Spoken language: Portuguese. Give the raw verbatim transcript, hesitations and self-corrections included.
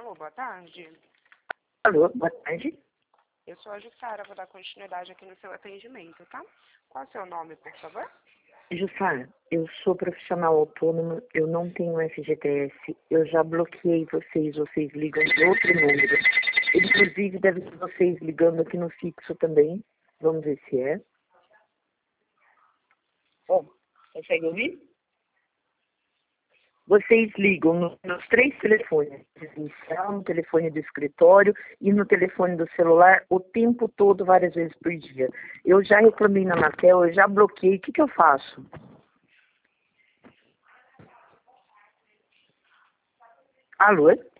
Alô, boa tarde. Alô, boa tarde. Eu sou a Jussara, vou dar continuidade aqui no seu atendimento, tá? Qual é o seu nome, por favor? Jussara, eu sou profissional autônoma, eu não tenho F G T S, eu já bloqueei vocês, vocês ligam de outro número. Inclusive, deve ser vocês ligando aqui no fixo também. Vamos ver se é. Bom, consegue ouvir? Vocês ligam no- nos três telefones, residencial, no telefone do escritório e no telefone do celular o tempo todo, várias vezes por dia. Eu já reclamei na Anatel, eu já bloqueei, o que, que eu faço? Alô?